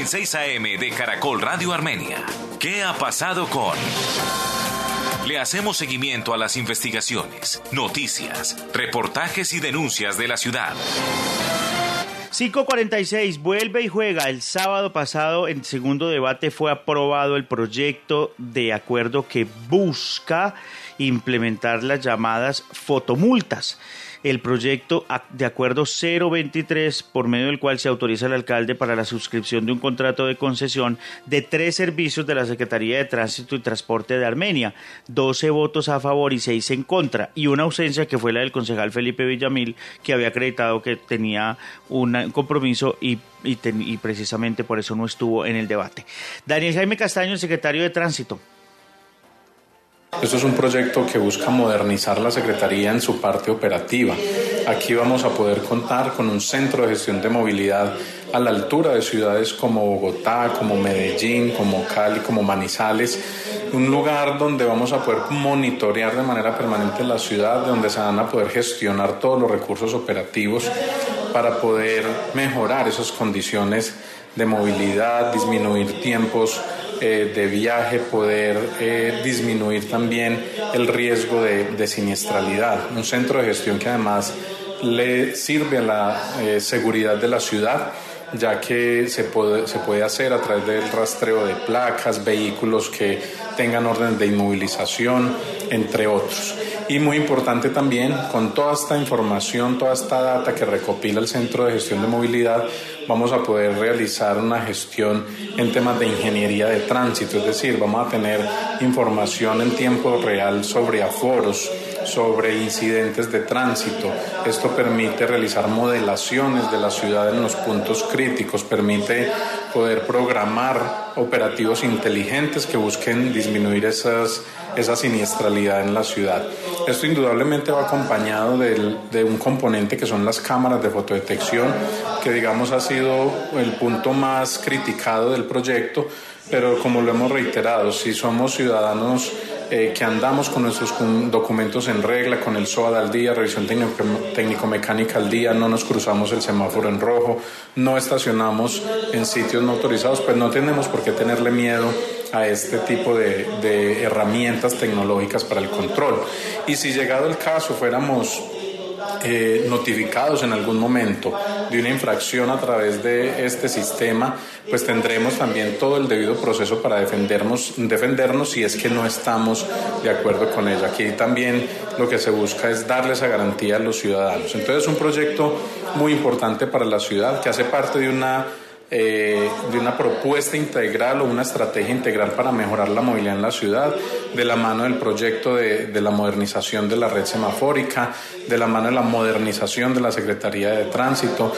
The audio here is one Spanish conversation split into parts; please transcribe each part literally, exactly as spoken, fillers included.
en seis A M de Caracol Radio Armenia. ¿Qué ha pasado con...? Le hacemos seguimiento a las investigaciones, noticias, reportajes y denuncias de la ciudad. cinco cuarenta y seis, vuelve y juega. El sábado pasado, en segundo debate, fue aprobado el proyecto de acuerdo que busca implementar las llamadas fotomultas. El proyecto de acuerdo cero veintitrés, por medio del cual se autoriza al alcalde para la suscripción de un contrato de concesión de tres servicios de la Secretaría de Tránsito y Transporte de Armenia, doce votos a favor y seis en contra, y una ausencia que fue la del concejal Felipe Villamil, que había acreditado que tenía un compromiso y, y, ten, y precisamente por eso no estuvo en el debate. Daniel Jaime Castaño, el secretario de Tránsito. Esto es un proyecto que busca modernizar la Secretaría en su parte operativa. Aquí vamos a poder contar con un centro de gestión de movilidad a la altura de ciudades como Bogotá, como Medellín, como Cali, como Manizales, un lugar donde vamos a poder monitorear de manera permanente la ciudad, donde se van a poder gestionar todos los recursos operativos para poder mejorar esas condiciones de movilidad, disminuir tiempos Eh, de viaje, poder eh, disminuir también el riesgo de, de siniestralidad. Un centro de gestión que además le sirve a la eh, seguridad de la ciudad, ya que se puede, se puede hacer a través del rastreo de placas, vehículos que tengan orden de inmovilización, entre otros. Y muy importante también, con toda esta información, toda esta data que recopila el Centro de Gestión de Movilidad, vamos a poder realizar una gestión en temas de ingeniería de tránsito, es decir, vamos a tener información en tiempo real sobre aforos, sobre incidentes de tránsito. Esto permite realizar modelaciones de la ciudad en los puntos críticos, permite poder programar operativos inteligentes que busquen disminuir esas, esa siniestralidad en la ciudad. Esto indudablemente va acompañado del, de un componente que son las cámaras de fotodetección, que digamos ha sido el punto más criticado del proyecto, pero como lo hemos reiterado, si somos ciudadanos eh, que andamos con nuestros documentos en regla, con el S O A D al día, revisión técnico-mecánica al día, no nos cruzamos el semáforo en rojo, no estacionamos en sitios no autorizados, pues no tenemos por qué tenerle miedo a este tipo de, de herramientas tecnológicas para el control. Y si llegado el caso fuéramos Eh, notificados en algún momento de una infracción a través de este sistema, pues tendremos también todo el debido proceso para defendernos, defendernos si es que no estamos de acuerdo con ella. Aquí también lo que se busca es darle esa garantía a los ciudadanos. Entonces es un proyecto muy importante para la ciudad que hace parte de una Eh, de una propuesta integral o una estrategia integral para mejorar la movilidad en la ciudad, de la mano del proyecto de, de la modernización de la red semafórica, de la mano de la modernización de la Secretaría de Tránsito.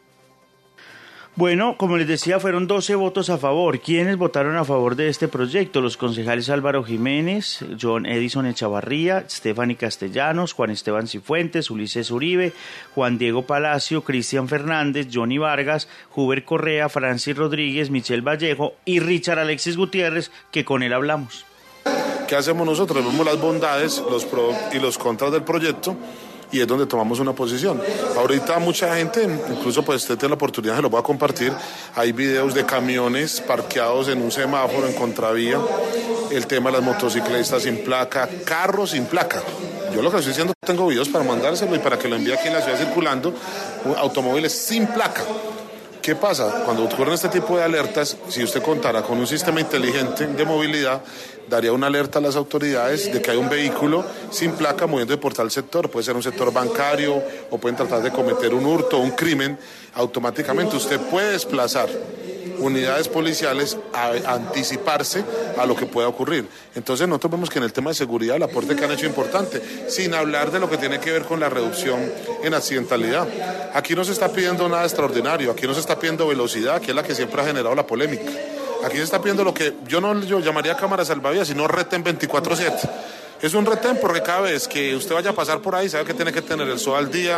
Bueno, como les decía, fueron doce votos a favor. ¿Quiénes votaron a favor de este proyecto? Los concejales Álvaro Jiménez, John Edison Echavarría, Stephanie Castellanos, Juan Esteban Cifuentes, Ulises Uribe, Juan Diego Palacio, Cristian Fernández, Johnny Vargas, Huber Correa, Francis Rodríguez, Michelle Vallejo y Richard Alexis Gutiérrez, que con él hablamos. ¿Qué hacemos nosotros? Vemos las bondades los pro y los contras del proyecto, y es donde tomamos una posición. Ahorita mucha gente, incluso pues usted tiene la oportunidad, se lo voy a compartir, hay videos de camiones parqueados en un semáforo en contravía, el tema de las motocicletas sin placa, carros sin placa. Yo lo que estoy diciendo, tengo videos para mandárselo y para que lo envíe aquí en la ciudad circulando, automóviles sin placa. ¿Qué pasa? Cuando ocurren este tipo de alertas, si usted contara con un sistema inteligente de movilidad, daría una alerta a las autoridades de que hay un vehículo sin placa moviendo por tal sector. Puede ser un sector bancario o pueden tratar de cometer un hurto o un crimen. Automáticamente usted puede desplazar unidades policiales a, a anticiparse a lo que pueda ocurrir. Entonces nosotros vemos que en el tema de seguridad el aporte que han hecho es importante, sin hablar de lo que tiene que ver con la reducción en accidentalidad. Aquí no se está pidiendo nada extraordinario, aquí no se está pidiendo velocidad, que es la que siempre ha generado la polémica. Aquí se está pidiendo lo que yo no yo llamaría cámara salvavidas, sino retén veinticuatro siete. Es un retén porque cada vez que usted vaya a pasar por ahí sabe que tiene que tener el S O A al día,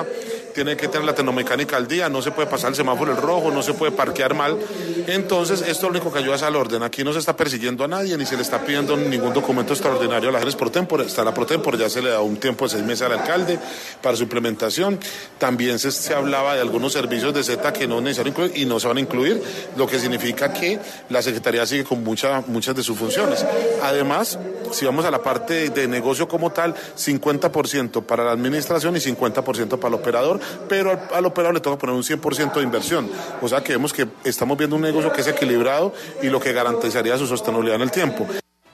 tiene que tener la tecnomecánica al día, no se puede pasar el semáforo el rojo, no se puede parquear mal. Entonces, esto lo único que ayuda es al orden. Aquí no se está persiguiendo a nadie, ni se le está pidiendo ningún documento extraordinario a la Jerez pro tempore. Está la pro tempore, ya se le da un tiempo de seis meses al alcalde para su implementación. También se, se hablaba de algunos servicios de Z que no es necesario incluir y no se van a incluir, lo que significa que la Secretaría sigue con mucha, muchas de sus funciones. Además, si vamos a la parte de negocio como tal, cincuenta por ciento para la administración y cincuenta por ciento para el operador, pero al, al operador le toca poner un cien por ciento de inversión. O sea que vemos que estamos viendo un negocio que es equilibrado y lo que garantizaría su sostenibilidad en el tiempo.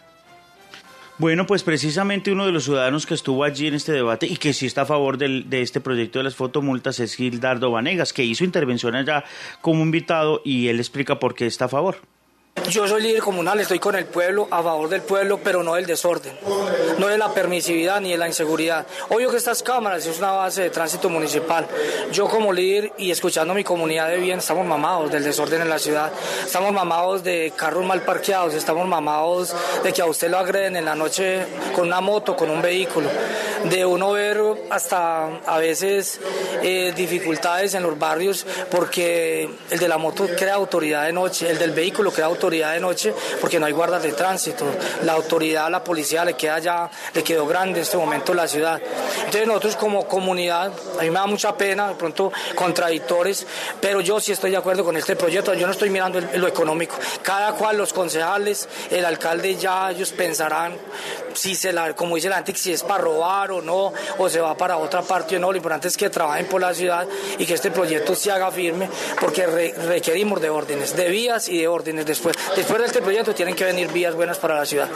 Bueno, pues precisamente uno de los ciudadanos que estuvo allí en este debate y que sí está a favor del, de este proyecto de las fotomultas es Gildardo Vanegas, que hizo intervención allá como invitado y él explica por qué está a favor. Yo soy líder comunal, estoy con el pueblo, a favor del pueblo, pero no del desorden, no de la permisividad ni de la inseguridad. Obvio que estas cámaras es una base de tránsito municipal. Yo como líder y escuchando a mi comunidad de bien, estamos mamados del desorden en la ciudad, estamos mamados de carros mal parqueados, estamos mamados de que a usted lo agreden en la noche con una moto, con un vehículo, de uno ver hasta a veces eh, dificultades en los barrios porque el de la moto crea autoridad de noche, el del vehículo crea autoridad de noche porque no hay guardas de tránsito, la autoridad, la policía le queda ya, le quedó grande en este momento la ciudad. Entonces nosotros como comunidad, a mí me da mucha pena, de pronto contradictores, pero yo sí estoy de acuerdo con este proyecto, yo no estoy mirando el, lo económico, cada cual, los concejales, el alcalde ya ellos pensarán si se la, como dice la gente, si es para robar o no, o se va para otra parte o no, lo importante es que trabajen por la ciudad y que este proyecto se haga firme porque re, requerimos de órdenes, de vías y de órdenes después. Después de este proyecto tienen que venir vías buenas para la ciudad.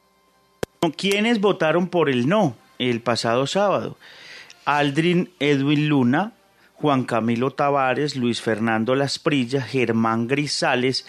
¿Quiénes votaron por el no el pasado sábado? Aldrin Edwin Luna, Juan Camilo Tavares, Luis Fernando Lasprilla, Germán Grisales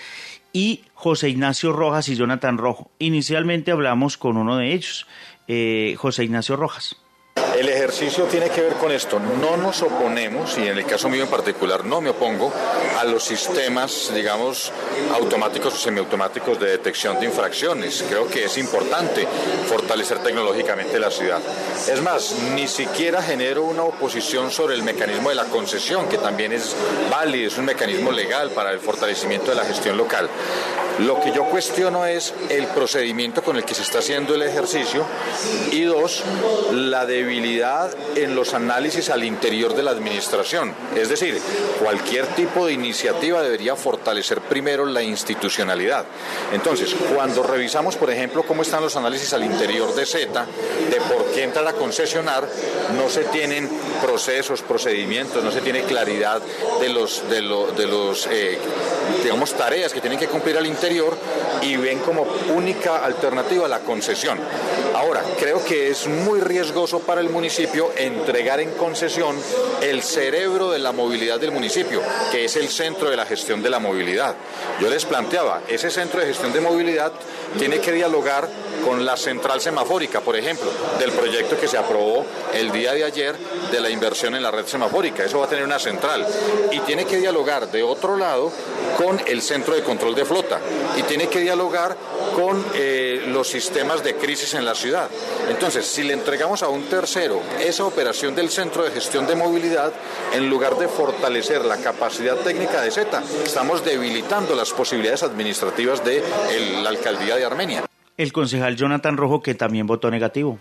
y José Ignacio Rojas y Jonathan Rojo. Inicialmente hablamos con uno de ellos, eh, José Ignacio Rojas. El ejercicio tiene que ver con esto. No nos oponemos, y en el caso mío en particular no me opongo, a los sistemas, digamos, automáticos o semiautomáticos de detección de infracciones. Creo que es importante fortalecer tecnológicamente la ciudad. Es más, ni siquiera genero una oposición sobre el mecanismo de la concesión, que también es válido, es un mecanismo legal para el fortalecimiento de la gestión local. Lo que yo cuestiono es el procedimiento con el que se está haciendo el ejercicio y dos, la debilidad en los análisis al interior de la administración. Es decir, cualquier tipo de iniciativa debería fortalecer primero la institucionalidad. Entonces, cuando revisamos, por ejemplo, cómo están los análisis al interior de Z, de por qué entrar a concesionar, no se tienen procesos, procedimientos, no se tiene claridad de los, de lo, de los eh, digamos, tareas que tienen que cumplir al interior y ven como única alternativa la concesión. Ahora, creo que es muy riesgoso para el municipio entregar en concesión el cerebro de la movilidad del municipio, que es el centro de la gestión de la movilidad. Yo les planteaba, ese centro de gestión de movilidad tiene que dialogar con la central semafórica, por ejemplo, del proyecto que se aprobó el día de ayer de la inversión en la red semafórica. Eso va a tener una central y tiene que dialogar de otro lado con el centro de control de flota y tiene que dialogar con eh, los sistemas de crisis en la ciudad. Entonces, si le entregamos a un tercero esa operación del centro de gestión de movilidad, en lugar de fortalecer la capacidad técnica de Z, estamos debilitando las posibilidades administrativas de el, la alcaldía de Armenia. El concejal Jonathan Rojo, que también votó negativo.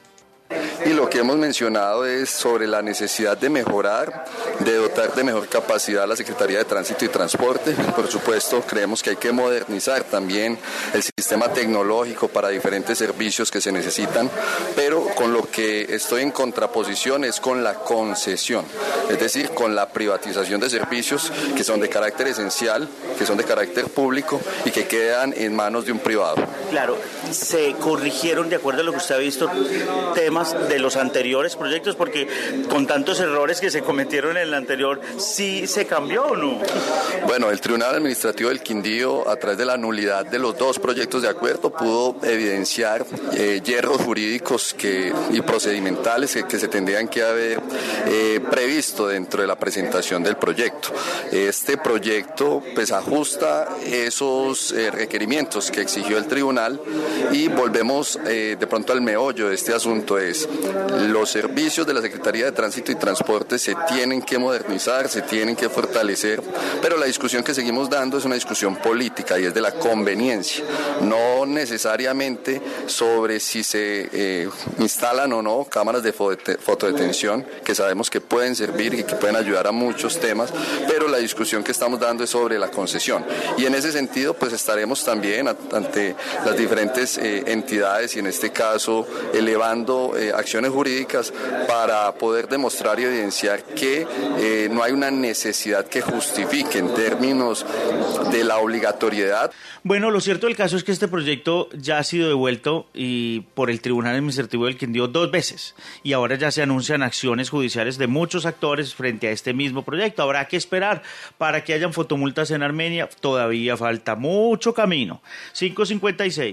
Y lo que hemos mencionado es sobre la necesidad de mejorar, de dotar de mejor capacidad a la Secretaría de Tránsito y Transporte. Por supuesto, creemos que hay que modernizar también el sistema tecnológico para diferentes servicios que se necesitan, pero con lo que estoy en contraposición es con la concesión, es decir, con la privatización de servicios que son de carácter esencial, que son de carácter público y que quedan en manos de un privado. Claro, se corrigieron, de acuerdo a lo que usted ha visto, temas de los anteriores proyectos, porque con tantos errores que se cometieron en el anterior, ¿sí se cambió o no? Bueno, el Tribunal Administrativo del Quindío, a través de la nulidad de los dos proyectos de acuerdo, pudo evidenciar eh, hierros jurídicos que, y procedimentales que, que se tendrían que haber eh, previsto dentro de la presentación del proyecto. Este proyecto pues ajusta esos eh, requerimientos que exigió el tribunal y volvemos eh, de pronto al meollo de este asunto, es los servicios de la Secretaría de Tránsito y Transporte se tienen que modernizar, se tienen que fortalecer, pero la discusión que seguimos dando es una discusión política y es de la conveniencia, no necesariamente sobre si se eh, instalan o no cámaras de fotodetención, que sabemos que pueden servir y que pueden ayudar a muchos temas, pero la discusión que estamos dando es sobre la concesión. Y en ese sentido, pues estaremos también ante las diferentes eh, entidades y en este caso elevando eh, acciones jurídicas para poder demostrar y evidenciar que eh, no hay una necesidad que justifique en términos de la obligatoriedad. Bueno, lo cierto del caso es que este proyecto ya ha sido devuelto y por el Tribunal Administrativo del Quindío dos veces y ahora ya se anuncian acciones judiciales de muchos actores frente a este mismo proyecto. Habrá que esperar para que hayan fotomultas en Armenia. Todavía falta mucho camino. cinco cincuenta y seis.